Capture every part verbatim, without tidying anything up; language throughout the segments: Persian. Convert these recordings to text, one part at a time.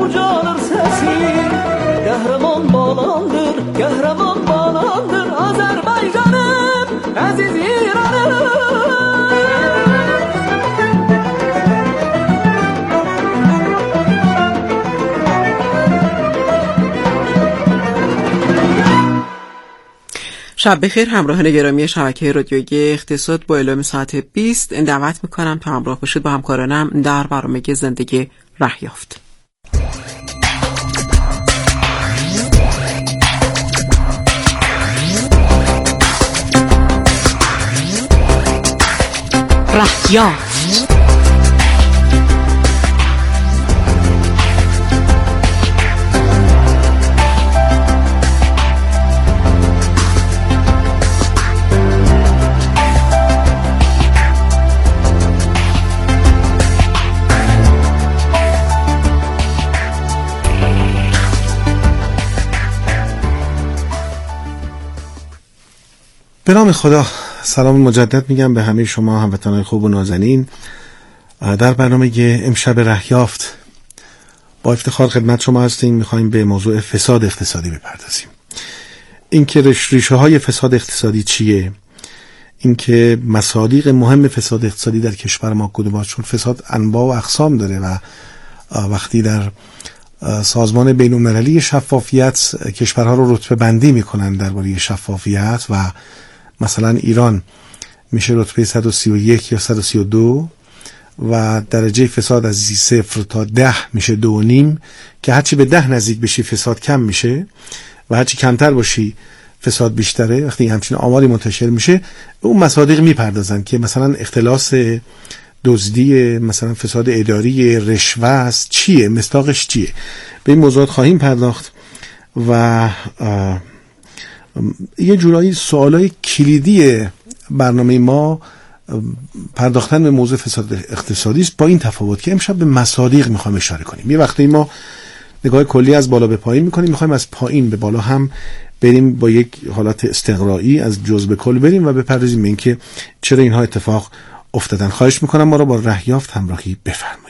ucalır sesi. Kahraman balandır, kahraman balandır Azerbaycanım, aziz İranım. شب بخیر همراهان گرامی شبکه رادیویی اقتصاد. با اعلام ساعت بیست دعوت میکنم تا همراه باشید با همکارانم در برنامه زندگی راه یافت. راه یافت. به نام خدا، سلام مجدد میگم به همه شما هموطنان خوب و نازنین. در برنامه امشب راه یافت با افتخار خدمت شما هستیم. میخوایم به موضوع فساد اقتصادی بپردازیم. اینکه ریشه های فساد اقتصادی چیه، اینکه مصادیق مهم فساد اقتصادی در کشور ما کدوماست، چون فساد انواع و اقسام داره و وقتی در سازمان بین‌المللی شفافیت کشورها رو رتبه بندی میکنن درباره شفافیت و مثلا ایران میشه رتبه صد و سی و یک یا صد و سی و دو و درجه فساد از صفر تا ده میشه دو و نیم، که هرچی به ده نزدیک بشی فساد کم میشه و هرچی کمتر باشی فساد بیشتره. وقتی همچین آماری منتشر میشه اون مصادیق میپردازن که مثلا اختلاس، دزدی، مثلا فساد اداری، رشوه است، چیه، مصداقش چیه. به این موضوعات خواهیم پرداخت و یه جورایی سوالای کلیدی برنامه ما پرداختن به موضوع فساد اقتصادی است، با این تفاوت که امشب به مصادیق میخوایم اشاره کنیم. یه وقتی ما نگاه کلی از بالا به پایین میکنیم، میخوایم از پایین به بالا هم بریم، با یک حالت استقرایی از جزء به کل بریم و بپردازیم به اینکه چرا اینها اتفاق افتادن. خواهش میکنم ما را با راه یافت همراهی بفرمایید.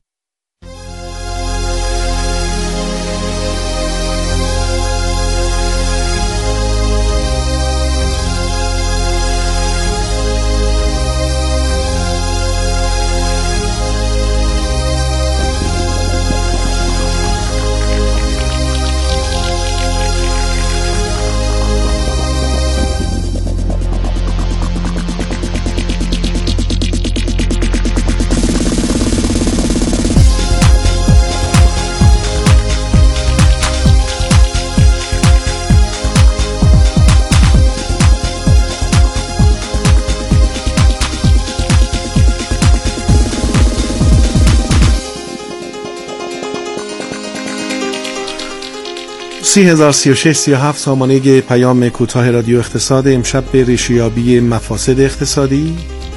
سی هزار سی و شش سی و هفت سامانه پیام کوتاه رادیو اقتصاد. امشب به ریشه‌یابی مفاسد اقتصادی،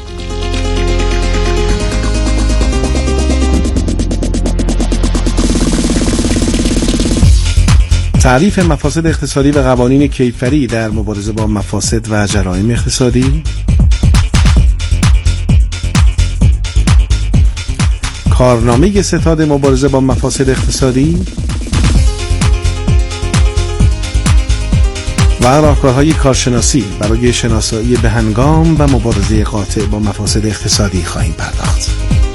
تعریف مفاسد اقتصادی و قوانین کیفری در مبارزه با مفاسد و جرایم اقتصادی، کارنامه ستاد مبارزه با مفاسد اقتصادی و راهکارهای کارشناسی برای شناسایی به هنگام و مبارزه قاطع با مفاسد اقتصادی خواهیم پرداخت.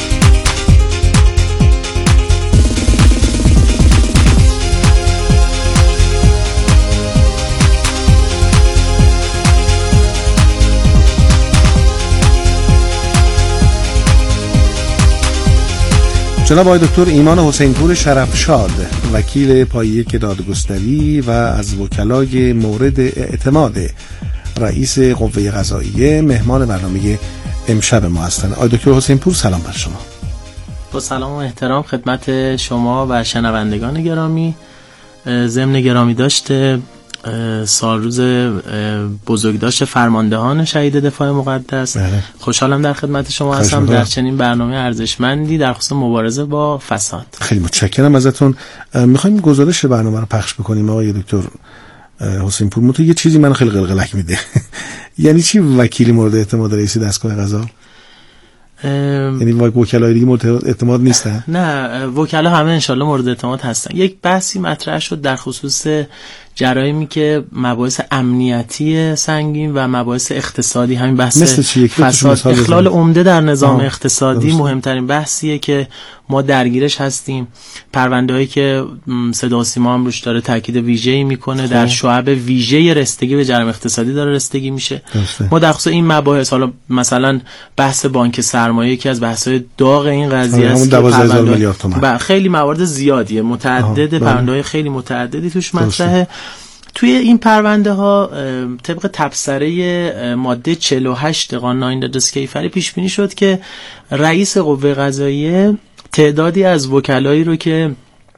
جناب آقای دکتر ایمان حسین پور شرفشاد، وکیل پایه دادگستری و از وکلای مورد اعتماد رئیس قوه قضاییه، مهمان برنامه امشب ما هستند. آقای دکتر حسین پور سلام بر شما. با سلام و احترام خدمت شما و شنوندگان گرامی. ضمن گرامی داشته سالروز بزرگداشت فرماندهان شهید دفاع مقدس، بله. خوشحالم در خدمت شما هستم در چنین برنامه ارزشمندی در خصوص مبارزه با فساد. خیلی متشکرم ازتون. میخوایم گزارش برنامه رو پخش بکنیم آقای دکتر حسین پور. تو یه چیزی منو خیلی قلقلک میده. یعنی چی وکیل مورد اعتماد رئیس دستگاه قضا؟ یعنی وکلای دیگه مورد اعتماد نیستن؟ نه، وکلا همه انشالله مورد اعتماد هستن. یک بحثی مطرح شد در خصوص جرایمی که مباحث امنیتی سنگین و مباحث اقتصادی، همین بحث فساد، اخلال عمده در نظام آه. اقتصادی درست. مهمترین بحثیه که ما درگیرش هستیم. پرونده‌هایی که صدا و سیما هم روش داره تاکید ویژه‌ای میکنه، در شعب ویژه رسیدگی به جرم اقتصادی داره رسیدگی میشه. درسته. ما در خصوص این مباحث، حالا مثلا بحث بانک سرمایه که از بحث‌های داغ این قضیه است، دوازده هزار میلیارد تومان، خیلی موارد زیادیه، متعدد پرونده‌های خیلی متعددی توش مطرحه. توی این پرونده ها طبق تبصره ماده چهل و هشت قانون آیین دادرسی کیفری پیش بینی شد که رئیس قوه قضاییه تعدادی از وکلایی رو که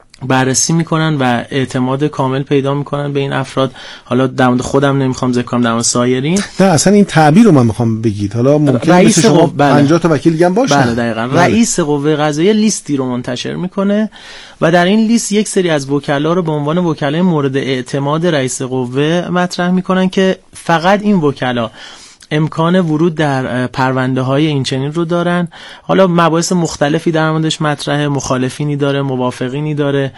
بررسی میکنن و اعتماد کامل پیدا میکنن به این افراد، حالا در مورد خودم نمیخوام ذکر کنم، در مورد سایرین، نه اصلا این تعبیر رو من میخوام بگید، حالا ممکنه رئیس شما بله. پنجاه تا وکیل دیگه هم باشن. بله دقیقاً. بله. رئیس قوه قضاییه لیستی رو منتشر میکنه و در این لیست یک سری از وکلا رو به عنوان وکلای مورد اعتماد رئیس قوه مطرح میکنن که فقط این وکلا امکان ورود در پرونده های این چنین رو دارن. حالا مباحث مختلفی در موردش مطرحه، مخالفینی داره، موافقینی داره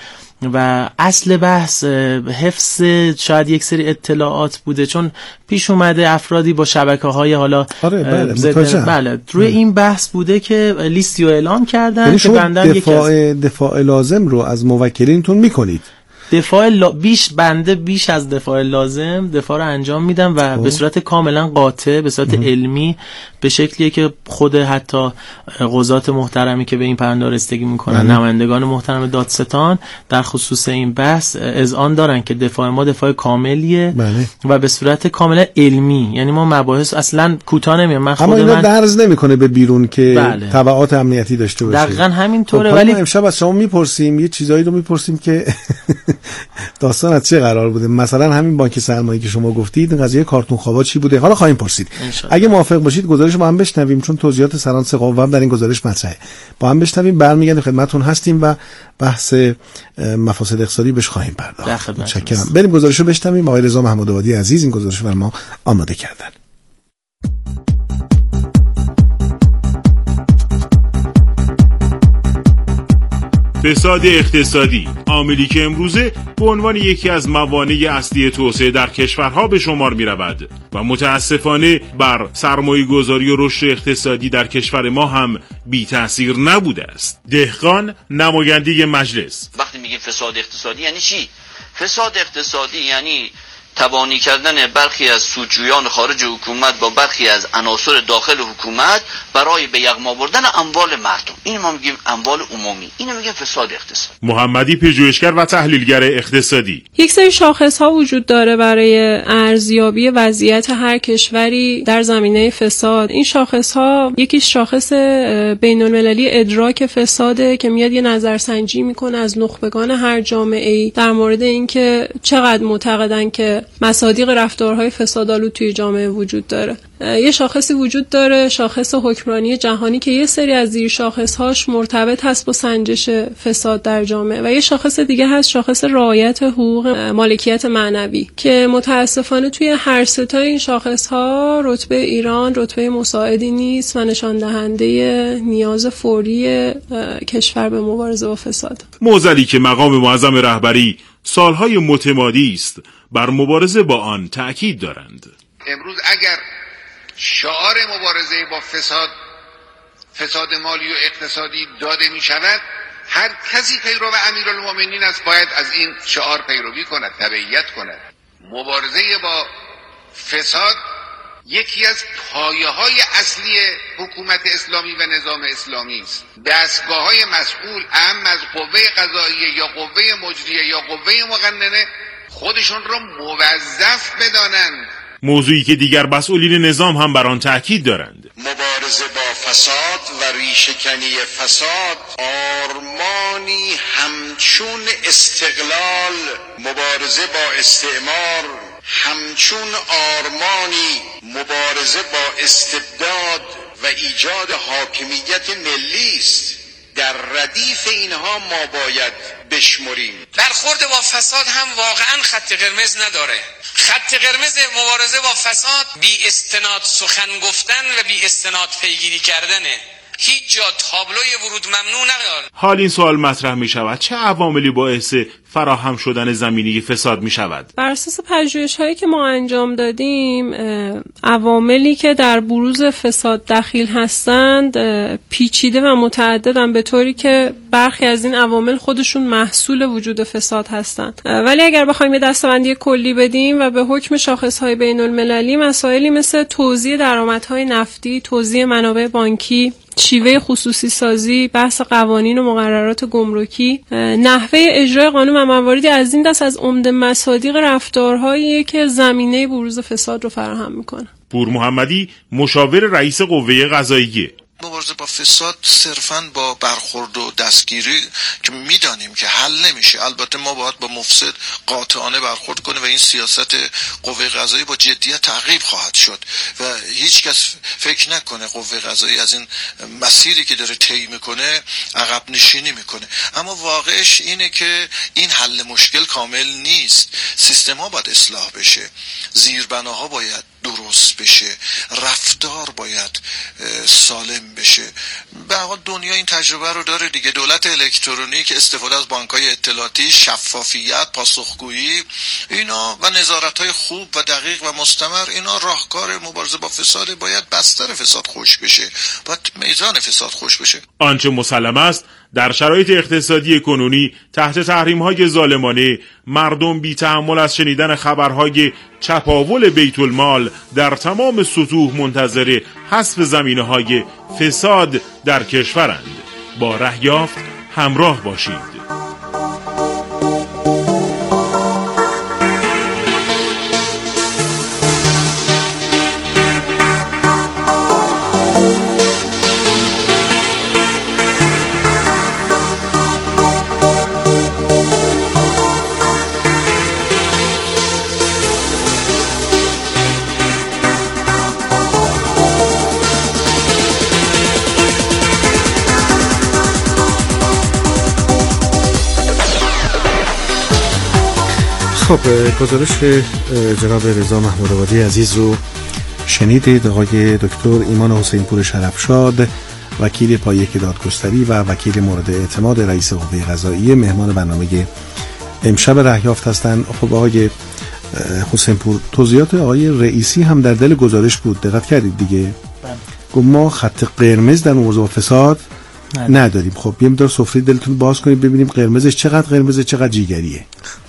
و اصل بحث حفظ شاید یک سری اطلاعات بوده، چون پیش اومده افرادی با شبکه‌های حالا آره بله, بله, بله روی بله. این بحث بوده که لیستی رو اعلام کردن که بندن دفاع از... دفاع لازم رو از موکلینتون میکنید. دفاع لا... بیش بنده بیش از دفاع لازم دفاع رو انجام میدم و به صورت کاملا قاطع، به صورت ام. علمی، به شکلیه که خود حتی قضات محترمی که به این پرونده رسیدگی میکنن، نمایندگان محترم دادستان در خصوص این بحث اذعان دارن که دفاع ما دفاع کاملیه بله. و به صورت کاملا علمی، یعنی ما مباحث اصلا کوتاه نمیام. من خود اما اینا من درز نمیکنه به بیرون که بله. تبعات امنیتی داشته باشه. دقیقاً همینطوره. ولی امشب از شما میپرسیم یه چیزایی رو میپرسیم که داستان از چه قرار بوده. مثلا همین بانک سرمایه که شما گفتید، قضیه کارتون خوابا چی بوده؟ حالا خواهیم پرسید. اگه موافق باشید گزارش با هم بشنویم، چون توضیحات سران سقاو هم در این گزارش مطرحه. با هم بشنویم، برمیگردیم خدمتتون هستیم و بحث مفاسد اقتصادی بهش خواهیم پرداخت. متشکرم. بریم گزارش رو بشنویم. آقای رضا محمود آبادی عزیز این گزارش رو برای ما آماده کردن. فساد اقتصادی، عاملی که امروزه به عنوان یکی از موانع اصلی توسعه در کشورها به شمار می رود و متاسفانه بر سرمایه گذاری و رشد اقتصادی در کشور ما هم بی تأثیر نبوده است. دهقان نماینده مجلس: وقتی میگیم فساد اقتصادی یعنی چی؟ فساد اقتصادی یعنی تبانی کردن برخی از سودجویان خارج حکومت با برخی از عناصر داخل حکومت برای به یغما بردن اموال مردم. این ما میگیم اموال عمومی، اینو میگیم فساد اقتصادی. محمدی پژوهشگر و تحلیلگر اقتصادی: یک سری شاخص ها وجود داره برای ارزیابی وضعیت هر کشوری در زمینه فساد. این شاخص ها یکیش شاخص بین المللی ادراک فساده که میاد یه نظرسنجی میکنه از نخبگان هر جامعه‌ای در مورد اینکه چقدر معتقدن که مصادیق رفتارهای فسادآلود توی جامعه وجود داره. یه شاخصی وجود داره، شاخص حکمرانی جهانی، که یه سری از زیر شاخص‌هاش مرتبط هست با سنجش فساد در جامعه، و یه شاخص دیگه هست، شاخص رعایت حقوق مالکیت معنوی، که متاسفانه توی هر سه تا این شاخص‌ها رتبه ایران رتبه مساعدی نیست و نشان دهنده نیاز فوری کشور به مبارزه با فساد. معضلی که مقام معظم رهبری سالهای متمادی است بر مبارزه با آن تأکید دارند. امروز اگر شعار مبارزه با فساد فساد مالی و اقتصادی داده می شود، هر کسی پیرو امیرالمومنین است باید از این شعار پیروی کند، تبعیت کند. مبارزه با فساد یکی از پایه‌های اصلی حکومت اسلامی و نظام اسلامی است. دستگاه‌های مسئول اهم از قوه قضاییه یا قوه مجریه یا قوه مقننه خودشون رو موظف بدانند. موضوعی که دیگر مسئولین نظام هم بر آن تأکید دارند. مبارزه با فساد و ریشه‌کنی فساد آرمانی همچون استقلال، مبارزه با استعمار همچون آرمانی مبارزه با استبداد و ایجاد حاکمیت ملی است. در ردیف اینها ما باید بشمریم. برخورد با فساد هم واقعا خط قرمز نداره. خط قرمز مبارزه با فساد بی استناد سخن گفتن و بی استناد پیگیری کردنه. هیچ جا تابلوی ورود ممنوع نداره. حال این سوال مطرح می شود چه عواملی باعث فراهم شدن زمینه فساد می شود؟ بر اساس پژوهش هایی که ما انجام دادیم، عواملی که در بروز فساد دخیل هستند پیچیده و متعددن، به طوری که برخی از این عوامل خودشون محصول وجود فساد هستند. ولی اگر بخوایم یه دسته‌بندی کلی بدیم و به حکم شاخص‌های بین‌المللی، مسائلی مثل توزیع درآمدهای نفتی، توزیع منابع بانکی، شیوه خصوصی سازی، بحث قوانین و مقررات گمرکی، نحوه اجرای قانون و مواردی از این دست از عمده مصادیق رفتارهایی که زمینه بروز فساد رو فراهم میکنه. پور محمدی، مشاور رئیس قوه قضاییه: مبارزه با فساد صرفاً با برخورد و دستگیری که میدانیم که حل نمیشه. البته ما باید با مفسد قاطعانه برخورد کنیم و این سیاست قوه قضاییه با جدیت تعقیب خواهد شد و هیچ کس فکر نکنه قوه قضاییه از این مسیری که داره طی میکنه عقب نشینی میکنه. اما واقعش اینه که این حل مشکل کامل نیست. سیستم ها باید اصلاح بشه، زیربناها باید درست بشه، رفتار باید سالم بشه. به حال دنیا این تجربه رو داره دیگه. دولت الکترونیک، استفاده از بانک‌های اطلاعاتی، شفافیت، پاسخگویی، اینا و نظارت‌های خوب و دقیق و مستمر، اینا راهکار مبارزه با فساد. باید بستر فساد خوش بشه، باید میزان فساد خوش بشه. آنچه مسلم است در شرایط اقتصادی کنونی تحت تحریم‌های ظالمانه، مردم بی تحمل از شنیدن خبرهای چپاول بیت المال در تمام سطوح منتظر حذف زمینه‌های فساد در کشورند. با رهیافت همراه باشید. خب، گزارش جناب رضا محمود آبادی عزیز رو شنیدید. آقای دکتر ایمان حسین پور شرفشاد، وکیل پایه دادگستری و وکیل مورد اعتماد رئیس قوه قضاییه، مهمان برنامه امشب رهیافت هستند. خب آقای حسین پور، توضیحات آقای رئیسی هم در دل گزارش بود، دقت کردید دیگه؟ گفت ما خط قرمز در موضوع فساد نداریم. خب یه مقدار سفره دلتون باز کنید ببینیم قرمزش چقدر قرمزه، چقدر جیگریه.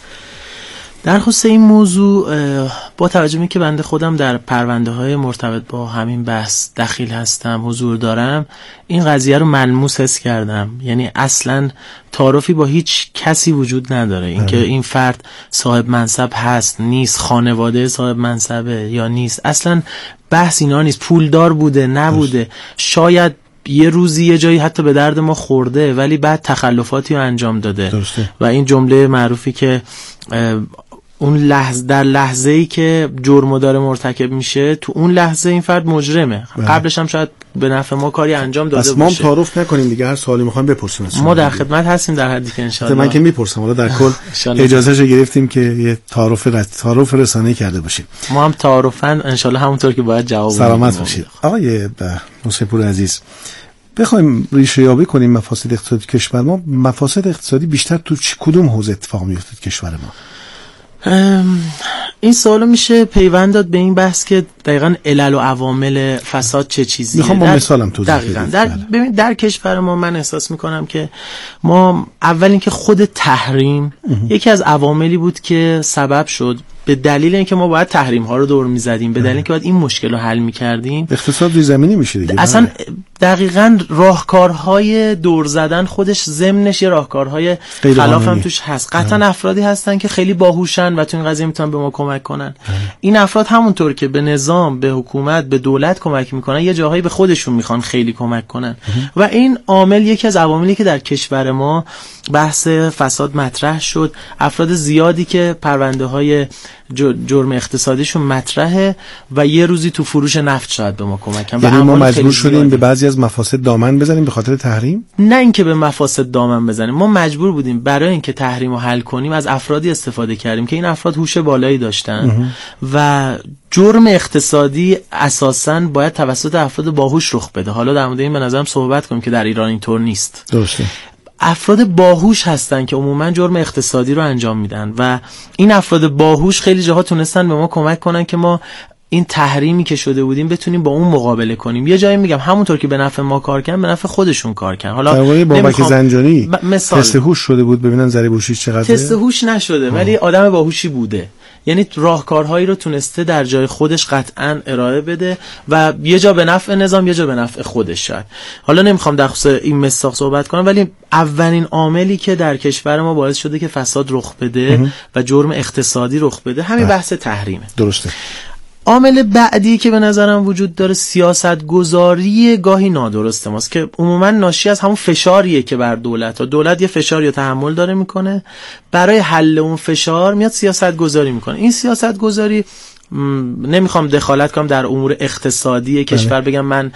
در خصوص این موضوع، با توجه به که بنده خودم در پرونده های مرتبط با همین بحث دخیل هستم، حضور دارم، این قضیه رو ملموس حس کردم. یعنی اصلا تعارفی با هیچ کسی وجود نداره اینکه این فرد صاحب منصب هست نیست، خانواده صاحب منصبه یا نیست، اصلا بحث اینا نیست. پولدار بوده نبوده، شاید یه روزی یه جایی حتی به درد ما خورده ولی بعد تخلفاتی رو انجام داده. درسته. و این جمله معروفی که اون لحظه، در لحظه‌ای که جرم داره مرتکب میشه، تو اون لحظه این فرد مجرمه. بله. قبلش هم شاید به نفع ما کاری انجام داده باشه. بس ما تعارف نکنیم دیگه، هر سوالی میخوایم بپرسیم. ما در خدمت هستیم در حدی که ان شاء الله. من که میپرسم، حالا در کل اجازهشو گرفتیم که یه تعارف رس... تعارف رسانه‌ای کرده باشیم. ما هم تعارفاً ان شاء الله همونطور که باید جواب بدیم. سلامت باشید. آقای حسین پور عزیز، بخوایم ریشه یابی کنیم مفاسد اقتصادی کشور ما، مفاسد اقتصادی بیشتر تو کدوم حوزه اتفاق میفته کشور ما؟ این سوالو میشه پیوند داد به این بحث که دقیقاً علل و عوامل فساد چه چیزیه. میخوام با مثالم توضیح بدید. در ببین در کشور ما من احساس میکنم که ما اول اینکه خود تحریم یکی از عواملی بود که سبب شد، به دلیل اینکه ما باید تحریم ها رو دور میزدیم، به دلیل اینکه باید این مشکل رو حل میکردیم، اقتصاد روی زمینی میشه دیگه. اصلا دقیقاً راهکارهای دور زدن خودش ضمنش یه راهکارهای خلاف هم توش هست. قطعا افرادی هستن که خیلی باهوشن و تو این قضیه میتونن به ما کمک کنن. این افراد همونطور که به نظام، به حکومت، به دولت کمک میکنن، یه جاهایی به خودشون میخوان خیلی کمک کنن و این عامل یکی از عواملی که در کشور ما بحث فساد مطرح شد. افراد زیادی که پرونده های جرم اقتصادیشون مطرحه و یه روزی تو فروش نفت شاید به ما کمک کنن. یعنی ما مجبور شدیم به بعضی از مفاسد دامن بزنیم به خاطر تحریم؟ نه اینکه به مفاسد دامن بزنیم، ما مجبور بودیم برای اینکه تحریم رو حل کنیم از افرادی استفاده کردیم که این افراد هوش بالایی داشتن و جرم اقتصادی اساساً باید توسط افراد باهوش رخ بده. حالا در مورد این به نظرم صحبت کنیم که در ایران اینطور نیست. درسته. افراد باهوش هستن که عموما جرم اقتصادی رو انجام میدن و این افراد باهوش خیلی جاها تونستن به ما کمک کنن که ما این تحریمی که شده بودیم بتونیم با اون مقابله کنیم. یه جایی میگم همونطور که به نفع ما کار کردن به نفع خودشون کار کردن. حالا درباره بابک زنجانی مثال تست هوش شده بود ببینن ذره هوشی چقدره. تست هوش نشده آه. ولی آدم باهوشی بوده، یعنی راهکارهایی رو تونسته در جای خودش قطعاً ارائه بده و یه جا به نفع نظام یه جا به نفع خودش شد. حالا نمیخوام در خصوص این مستاق صحبت کنم ولی اولین عاملی که در کشور ما باعث شده که فساد رخ بده اه. و جرم اقتصادی رخ بده همین بحث تحریمه. درسته. عامل بعدی که به نظرم وجود داره سیاست گذاری گاهی نادرست ماست که عموما ناشی از همون فشاریه که بر دولت و دولت یه فشاری رو تحمل داره میکنه، برای حل اون فشار میاد سیاست گذاری میکنه. این سیاست گذاری نمیخوام دخالت کنم در امور اقتصادی کشور بگم من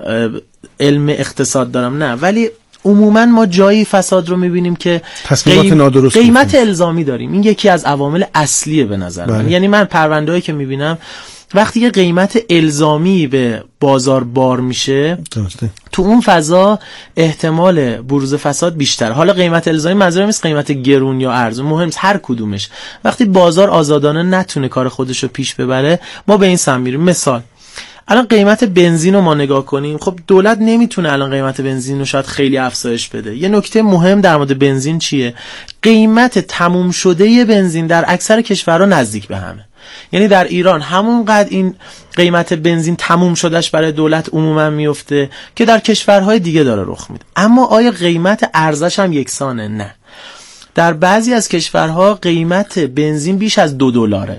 علم اقتصاد دارم، نه، ولی عموما ما جایی فساد رو میبینیم که قیم... قیمت الزامی داریم. این یکی از عوامل اصلیه به نظر من. یعنی من پرونده‌ای که میبینم وقتی که قیمت الزامی به بازار بار میشه درسته. تو اون فضا احتمال بروز فساد بیشتر. حالا قیمت الزامی منظورم نیست قیمت گرون یا ارزون، مهم نیست، هر کدومش. وقتی بازار آزادانه نتونه کار خودش رو پیش ببره ما به این سمت میریم. مثال الان قیمت بنزین رو ما نگاه کنیم، خب دولت نمیتونه الان قیمت بنزین رو شاید خیلی افزایش بده. یه نکته مهم در مورد بنزین چیه؟ قیمت تموم شده بنزین در اکثر کشورها نزدیک به همه. یعنی در ایران همونقدر این قیمت بنزین تموم شدهش برای دولت عموما میفته که در کشورهای دیگه داره رخ میده. اما آیا قیمت ارزش هم یکسانه؟ نه. در بعضی از کشورها قیمت بنزین بیش از دو دلاره،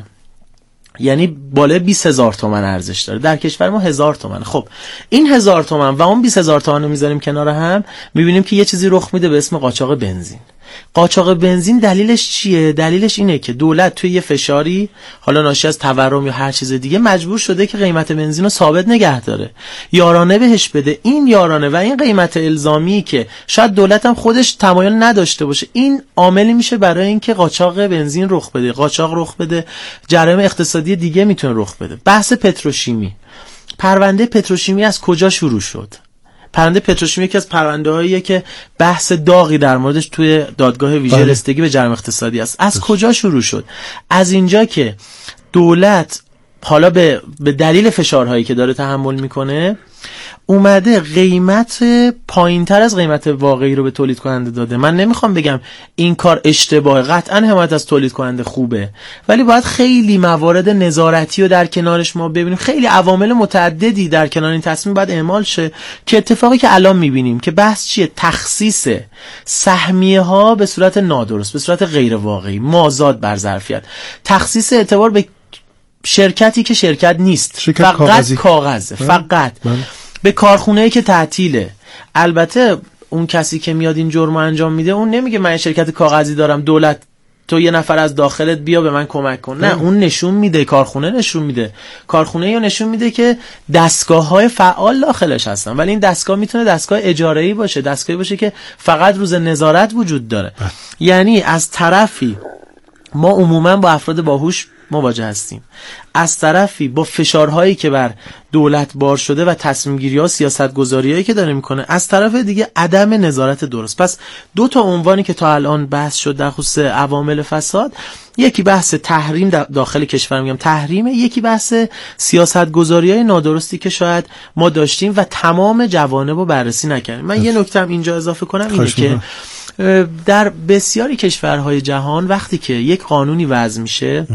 یعنی بالای بیست هزار تومن ارزش داره. در کشور ما هزار تومن. خب این هزار تومن و اون بیست هزار تومن رو میذاریم کنار هم، میبینیم که یه چیزی رخ میده به اسم قاچاق بنزین. قاچاق بنزین دلیلش چیه؟ دلیلش اینه که دولت توی یه فشاری، حالا ناشی از تورم یا هر چیز دیگه، مجبور شده که قیمت بنزین رو ثابت نگه داره، یارانه بهش بده. این یارانه و این قیمت الزامی که شاید دولت هم خودش تمایل نداشته باشه، این عاملی میشه برای اینکه قاچاق بنزین رخ بده، قاچاق رخ بده، جرایم اقتصادی دیگه میتونه رخ بده. بحث پتروشیمی، پرونده پتروشیمی از کجا شروع شد؟ پرونده پتروشیمی یکی از پرونده‌هاییه که بحث داغی در موردش توی دادگاه ویژه رسیدگی به جرم اقتصادی است. از کجا شروع شد؟ از اینجا که دولت حالا به به دلیل فشارهایی که داره تحمل میکنه اومده قیمت پایینتر از قیمت واقعی رو به تولید کننده داده. من نمیخوام بگم این کار اشتباهه، قطعا حمایت از تولید کننده خوبه، ولی باید خیلی موارد نظارتی رو در کنارش ما ببینیم. خیلی عوامل متعددی در کنار این تصمیم باید اعمال شه که اتفاقی که الان میبینیم که بحث چیه؟ تخصیص سهمیه ها به صورت نادرست، به صورت غیر واقعی، مازاد بر ظرفیت، تخصیص اعتبار به شرکتی که شرکت نیست، شرکت فقط کاغذی. کاغذه، فقط من. به کارخونه‌ای که تعطیله. البته اون کسی که میاد این جرم انجام میده اون نمیگه من شرکت کاغذی دارم، دولت تو یه نفر از داخلت بیا به من کمک کن. نه، اون نشون میده، کارخونه نشون میده، کارخونه یا نشون میده که دستگاه‌های فعال داخلش هستن، ولی این دستگاه میتونه دستگاه اجاره‌ای باشه، دستگاهی باشه که فقط روز نظارت وجود داره. بس. یعنی از طرفی ما عموما با افراد باهوش مواجه هستیم، از طرفی با فشارهایی که بر دولت بار شده و تصمیم گیری ها، سیاست گذاری هایی که داره میکنه، از طرف دیگه عدم نظارت درست. پس دو تا عنوانی که تا الان بحث شد در خصوص عوامل فساد، یکی بحث تحریم داخل کشور، میگم تحریم، یکی بحث سیاست گذاری های نادرستی که شاید ما داشتیم و تمام جوانب رو بررسی نکردیم. من یه نکته هم اینجا اضافه کنم، اینه که در بسیاری کشورهای جهان وقتی که یک قانونی وضع میشه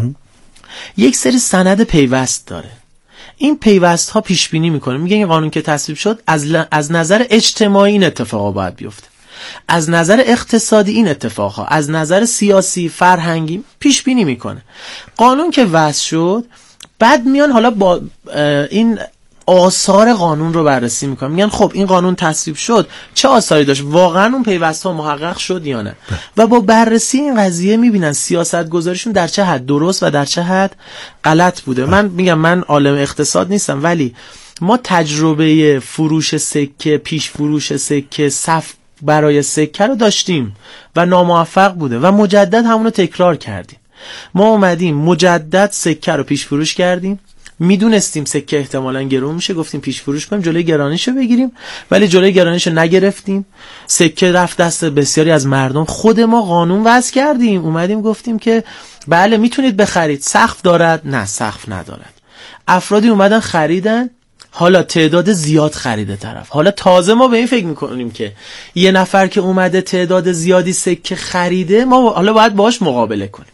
یک سری سند پیوست داره. این پیوست ها پیش بینی میکنه، میگه این قانون که تصویب شد از, ل... از نظر اجتماعی این اتفاقا باید بیفته، از نظر اقتصادی این اتفاقها، از نظر سیاسی فرهنگی پیش بینی میکنه. قانون که وضع شد بعد میان حالا با این آثار قانون رو بررسی میکنن، میگن خب این قانون تصویب شد چه آثاری داشت، واقعا اون پیوست‌ها محقق شد یا نه. و با بررسی این قضیه میبینن سیاست گذاریشون در چه حد درست و در چه حد غلط بوده. من میگم من عالم اقتصاد نیستم، ولی ما تجربه فروش سکه، پیش فروش سکه، صف برای سکه رو داشتیم و ناموفق بوده و مجدد همون رو تکرار کردیم. ما اومدیم مجدد سکه رو پیش فروش کردیم، میدونستیم سکه احتمالاً گرون میشه، گفتیم پیش فروش کنیم جلوی گرانیشو بگیریم، ولی جلوی گرانیشو نگرفتیم. سکه رفت دست بسیاری از مردم. خود ما قانون وضع کردیم، اومدیم گفتیم که بله میتونید بخرید، سقف دارد؟ نه سقف ندارد. افرادی اومدن خریدن، حالا تعداد زیاد خریده طرف. حالا تازه ما به این فکر میکنیم که یه نفر که اومده تعداد زیادی سکه خریده، ما حالا باید باهاش مقابله کنیم.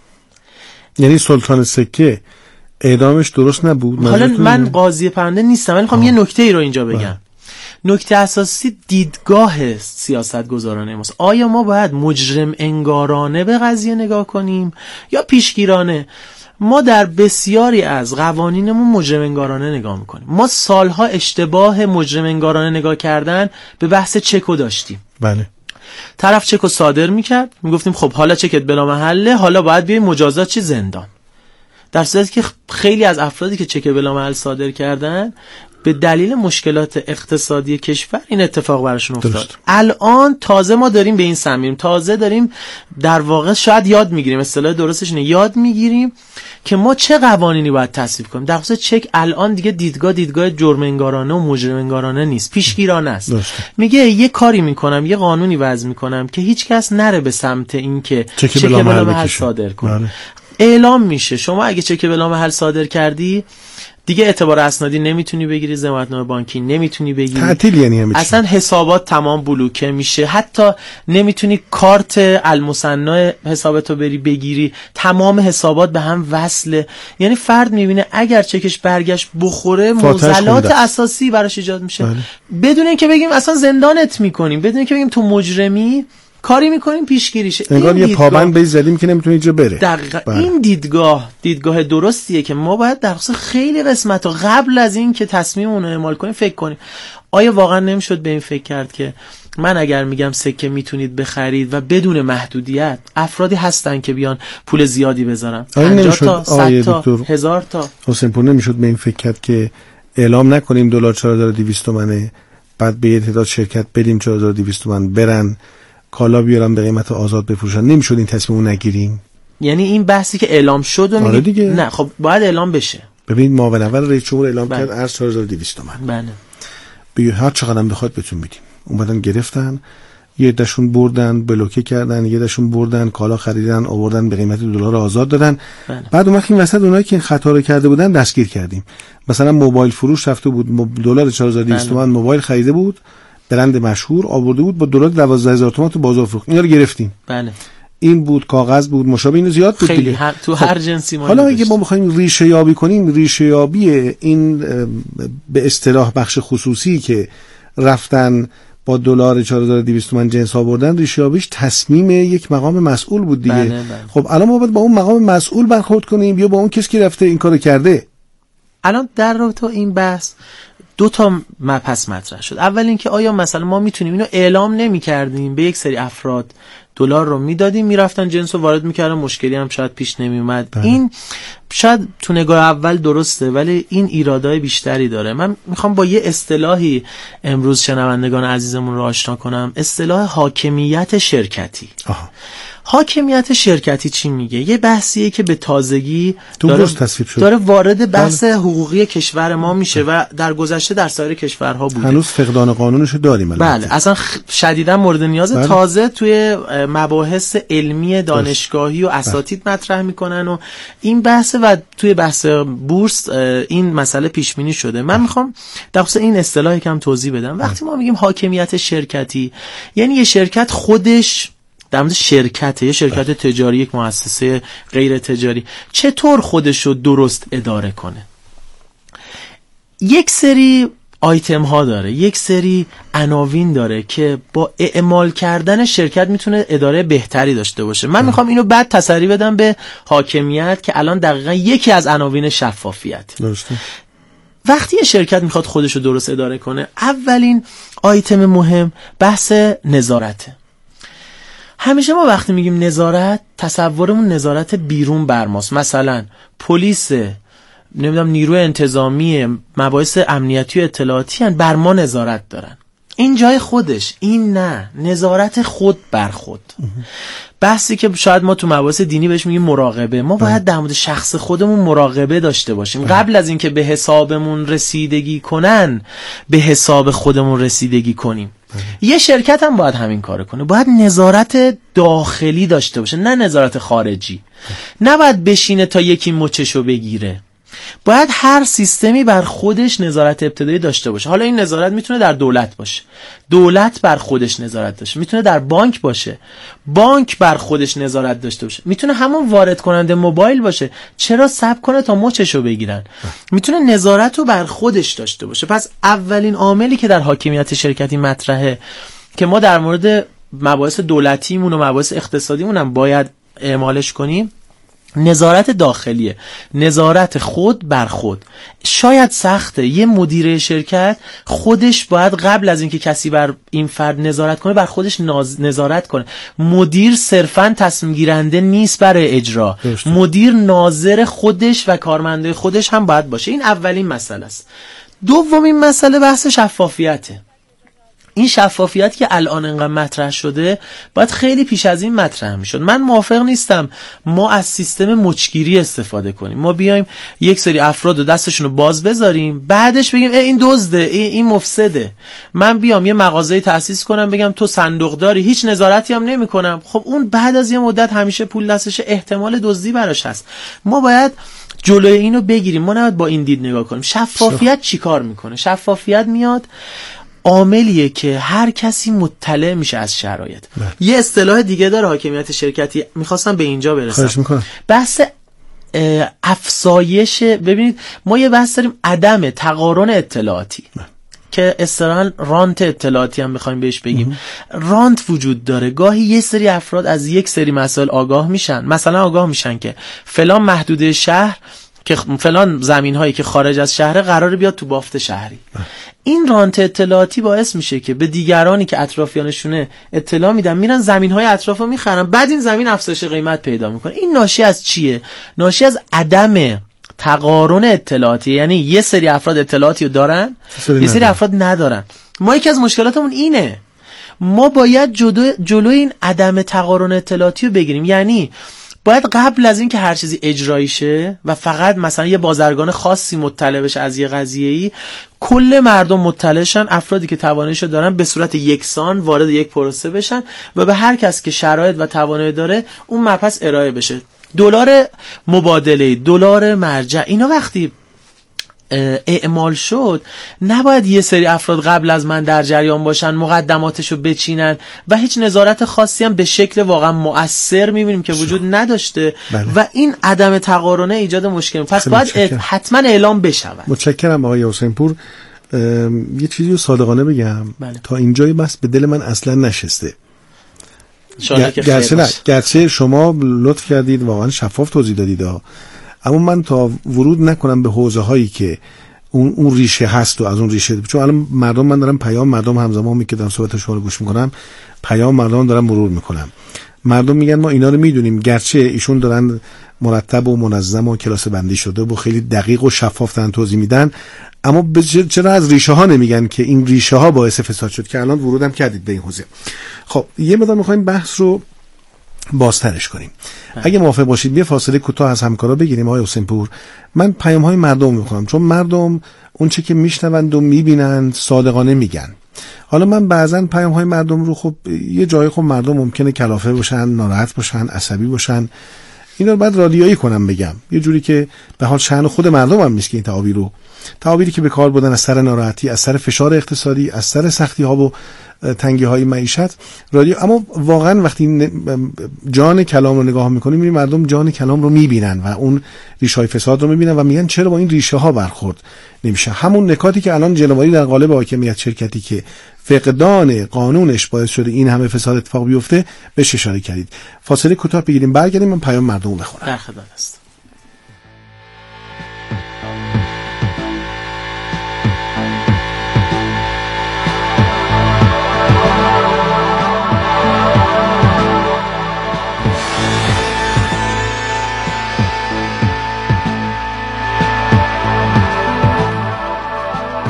یعنی سلطان سکه اعدامش درست نبود؟ حالا من قاضی پرونده نیستم، ولی میخوام یه نکته ای رو اینجا بگم. نکته اساسی دیدگاه سیاستگزارانه ماست. آیا ما باید مجرم انگارانه به قضیه نگاه کنیم یا پیشگیرانه؟ ما در بسیاری از قوانینمون مجرم انگارانه نگاه میکنیم. ما سالها اشتباه مجرم انگارانه نگاه کردن به بحث چکو داشتیم. بله. طرف چکو صادر میکرد، میگفتیم خب حالا چکت بلا محله، حالا باید بیای مجازات چی زندان. در صورتی که خیلی از افرادی که چک بلا محل صادر کردن به دلیل مشکلات اقتصادی کشور این اتفاق براشون افتاد. درست. الان تازه ما داریم به این سمت میریم، تازه داریم در واقع شاید یاد میگیریم، اصطلاح درستش اینه، یاد میگیریم که ما چه قوانینی باید تصویب کنیم. در خصوص چک الان دیگه دیدگاه دیدگاه جرم انگارانه و مجرم انگارانه نیست، پیشگیرانه است. درست. میگه یه کاری میکنم، یه قانونی وضع میکنم که هیچ کس نره به سمت این که چک بلا محل صادر کنه. اعلام میشه شما اگه چک بلا محل صادر کردی دیگه اعتبار اسنادی نمیتونی بگیری، ضمانتنامه بانکی نمیتونی بگیری، تعطیل یعنی همیشه. اصلا حسابات تمام بلوکه میشه، حتی نمیتونی کارت المصنع حسابتو بری بگیری، تمام حسابات به هم وصله. یعنی فرد میبینه اگر چکش برگشت بخوره معضلات اساسی براش ایجاد میشه. بله. بدون اینکه بگیم اصلا زندانت میکنیم، بدون اینکه بگیم تو مجرمی، کاری میکنیم پیشگیریشه. انگار یه پابند به زدیم که نمیتونه اینجا بره. دقیقا. بله. این دیدگاه دیدگاه درستیه که ما باید در خصوص خیلی قسمتا قبل از این که تصمیممون رو اعمال کنیم فکر کنیم. آیا واقعا نمیشد به این فکر کرد که من اگر میگم سکه میتونید بخرید و بدون محدودیت، افرادی هستن که بیان پول زیادی بذارن، پنجاه تا، صد تا، هزار تا. حسین پور نمیشد به این فکر کرد که اعلام نکنیم دلار چهار هزار و دویست تومانه، بعد به یه تعداد شرکت بدیم چهار هزار و دویست تومان برن کالا بیارن به قیمت آزاد بفروشن؟ نمیشد این تصمیمو نگیریم؟ یعنی این بحثی که اعلام شد و آره دیگه. نه خب باید اعلام بشه. ببین معاون اول رئیس جمهور اعلام کرد ارز چهار هزار و دویست تومان. بله. بگو هر چقدر هم بخواد بهتون میدیم. اومدن گرفتن، یه دشون بردن بلوکه کردن، یه دشون بردن کالا خریدن آوردن به قیمت دلار آزاد دادن. بله. بعد اون وقت این وسط اونایی که این خطا رو کرده بودن دستگیر کردیم. مثلا موبایل فروش رفته بود دلار چهار هزار و دویست تومان موبایل خریده بود، برند مشهور آورده بود با دلار دوازده هزار تومان تو بازار فروخت. اینا رو گرفتیم. بله. این بود کاغذ بود مشابه اینو زیاد بود خیلی دیگه. هر تو خب. هر جنسی ما حالا اگه ما بخوایم ریشه یابی کنیم، ریشه یابی این به اصطلاح بخش خصوصی که رفتن با دلار چهار هزار و دویست تومان جنس آوردن، ریشه یابیش تصمیم یک مقام مسئول بود دیگه. بله بله. خب الان ما باید با اون مقام مسئول برخورد کنیم یا با اون کسی که رفته این کارو کرده؟ الان در رابطه این بحث دو تا مبحث مطرح شد. اول اینکه آیا مثلا ما میتونیم اینو اعلام نمی‌کردیم، به یک سری افراد دلار رو میدادیم میرفتن جنس رو وارد میکردن، مشکلی هم شاید پیش نمیومد. این شاید تو نگاه اول درسته، ولی این ایرادای بیشتری داره. من میخوام با یه اصطلاحی امروز شنوندگان عزیزمون رو آشنا کنم، اصطلاح حاکمیت شرکتی. آها. حاکمیت شرکتی چی میگه؟ یه بحثیه که به تازگی داره, داره وارد بحث بله. حقوقی کشور ما میشه و در گذشته در سایر کشورها بوده. هنوز فقدان قانونشو داریم. بله اصلا شدیداً مورد نیاز. بله. تازه توی مباحث علمی دانشگاهی و اساتید بله. مطرح میکنن و این بحث و توی بحث بورس این مسئله پیش بینی شده. من میخوام در خصوص این اصطلاح یکم توضیح بدم. وقتی ما میگیم حاکمیت شرکتی، یعنی یه شرکت خودش در مورد شرکت، یه شرکت تجاری، یک مؤسسه غیر تجاری، چطور خودشو درست اداره کنه. یک سری آیتم ها داره، یک سری عناوین داره که با اعمال کردن شرکت میتونه اداره بهتری داشته باشه. من میخوام اینو بعد تسری بدم به حاکمیت که الان دقیقا یکی از عناوین شفافیت. درسته. وقتی یه شرکت میخواد خودش رو درست اداره کنه، اولین آیتم مهم بحث نظارته. همیشه ما وقتی میگیم نظارت، تصورمون نظارت بیرون بر ماست. مثلا پلیس، نمیدونم نیروی انتظامی، مباحث امنیتی و اطلاعاتی هن بر ما نظارت دارن. این جای خودش، این نه، نظارت خود بر خود. بحثی که شاید ما تو مباحث دینی بهش میگیم مراقبه، ما باید در مورد شخص خودمون مراقبه داشته باشیم. قبل از اینکه به حسابمون رسیدگی کنن، به حساب خودمون رسیدگی کنیم. یه شرکت هم باید همین کارو کنه، باید نظارت داخلی داشته باشه، نه نظارت خارجی. نباید بشینه تا یکی مچشو بگیره. باید هر سیستمی بر خودش نظارت ابتدایی داشته باشه. حالا این نظارت میتونه در دولت باشه، دولت بر خودش نظارت داشته، میتونه در بانک باشه، بانک بر خودش نظارت داشته باشه، میتونه همون وارد کننده موبایل باشه، چرا صبر کنه تا مچشو بگیرن، میتونه نظارت رو بر خودش داشته باشه. پس اولین عاملی که در حاکمیت شرکتی مطرحه که ما در مورد مباحث دولتیمون و مباحث اقتصادیمون هم باید اعمالش کنیم، نظارت داخلیه، نظارت خود بر خود. شاید سخته، یه مدیر شرکت خودش باید قبل از اینکه کسی بر این فرد نظارت کنه بر خودش ناز... نظارت کنه. مدیر صرفاً تصمیم گیرنده نیست برای اجرا، درسته. مدیر ناظر خودش و کارمنده خودش هم باید باشه. این اولین مسئله است. دومین مسئله بحث شفافیته. این شفافیت که الان انقدر مطرح شده باید خیلی پیش از این مطرح میشد. من موافق نیستم ما از سیستم مچگیری استفاده کنیم، ما بیایم یک سری افراد و دستشون رو باز بذاریم، بعدش بگیم این دزده، این مفسده. من بیام یه مغازه تأسیس کنم بگم تو صندوق داری، هیچ نظارتی هم نمی کنم، خب اون بعد از یه مدت همیشه پول دستشه، احتمال دزدی براش هست. ما باید جلوی اینو بگیریم، ما نباید با این دید نگاه کنیم. شفافیت چی کار میکنه؟ شفافیت میاد عاملیه که هر کسی مطلع میشه از شرایط. بله. یه اصطلاح دیگه داره حاکمیت شرکتی، میخواستم به اینجا برسم، بحث افزایش. ببینید ما یه بحث داریم عدم تقارن اطلاعاتی. بله. که اصطلاحاً رانت اطلاعاتی هم بخوایم بهش بگیم. امه. رانت وجود داره. گاهی یه سری افراد از یک سری مسائل آگاه میشن، مثلا آگاه میشن که فلان محدوده شهر که فلان زمین هایی که خارج از شهر قراره بیاد تو بافت شهری. این رانت اطلاعاتی باعث میشه که به دیگرانی که اطرافیانشونه اطلاع میدن، میرن زمین های اطراف رو میخرن، بعد این زمین افزایش قیمت پیدا میکنه. این ناشی از چیه؟ ناشی از عدم تقارن اطلاعاتی. یعنی یه سری افراد اطلاعاتی رو دارن، یه سری افراد ندارن. ما یکی از مشکلاتمون اینه، ما باید جلو جلوی این عدم تقارن اطلاعاتی رو بگیریم. یعنی باید قبل از این که هر چیزی اجرایی شه و فقط مثلا یه بازرگان خاصی مطلع بشه از یه قضیه‌ای، کل مردم مطلع شن، افرادی که تواناییشو دارن به صورت یکسان وارد یک پروسه بشن و به هر کس که شرایط و توانایی داره اون مبحث ارائه بشه. دلار مبادله، دلار مرجع، اینا وقتی اعمال شد نباید یه سری افراد قبل از من در جریان باشن، مقدماتشو بچینن و هیچ نظارت خاصی هم به شکل واقعا مؤثر میبینیم که وجود نداشته. بله. و این عدم تقارنه ایجاد مشکل، پس باید حتما اعلام بشود. متشکرم آقای حسین پور. یه چیزی رو صادقانه بگم. بله. تا اینجای بس به دل من اصلا نشسته. گرچه نه، گرچه شما لطف کردید واقعا شفاف توضیح دادید، اما من تا ورود نکنم به حوزه هایی که اون اون ریشه هست و از اون ریشه، چون الان مردم، من دارم پیام مردم همزمان که دارم صحبت شما رو گوش میکنم، پیام مردم دارم مرور میکنم. مردم میگن ما اینا رو میدونیم، گرچه ایشون دارن مرتب و منظم و کلاس بندی شده و خیلی دقیق و شفاف دارن توضیح میدن، اما چرا از ریشه ها نمیگن که این ریشه ها باعث فساد شد، که الان ورودم کردید به این حوزه. خب یه مقدار میخوایم بحث رو بازترش کنیم. اگه موافق باشید یه فاصله کوتاه از همکارا بگیریم. آقای حسین پور، من پیام های مردم میخوام، چون مردم اون چه که میشنوند و میبینند صادقانه میگن. حالا من بعضن پیام های مردم رو، خب یه جایی خب مردم ممکنه کلافه باشن، ناراحت باشن، عصبی باشن، اینا رو بعد رادیویی کنم بگم یه جوری که به حال شأن خود مردم هم نیست که این تعابیر رو تعابیری که به کار بردن از سر ناراحتی، از سر فشار اقتصادی، از سر سختی ها و تنگی های معیشت رادیو. اما واقعا وقتی جان کلام رو نگاه میکنیم میبینیم مردم جان کلام رو میبینن و اون ریشه های فساد رو میبینن و میگن چرا با این ریشه ها برخورد نمیشه. همون نکاتی که الان جلوه‌ای در قالب حاکمیت شرکتی که فقدان قانونش باعث شده این همه فساد اتفاق بیفته بهش اشاره کردید. فاصله کوتاه بگیریم، برگردیم، من پیام مردم رو بخونم. در خدمت است.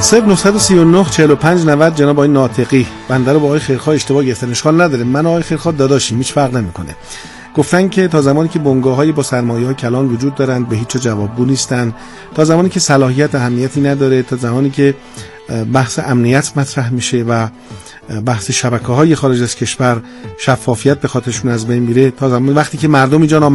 صفر نه سه نه چهل و پنج نود جناب آقای ناطقی بنده رو با آقای خیرخواه اشتباه گرفتن. اشکال نداره، من و آقای خیرخواه داداشیم، هیچ فرق نمیکنه. گفتن که تا زمانی که بنگاه‌هایی با سرمایه‌های کلان وجود دارند به هیچ جوابگو نیستن، تا زمانی که صلاحیت اهمیتی نداره، تا زمانی که بحث امنیت مطرح میشه و بحث شبکه‌های خارج از کشور شفافیت به خاطرشون از بین میره، تا زمانی وقتی که مردم اینجا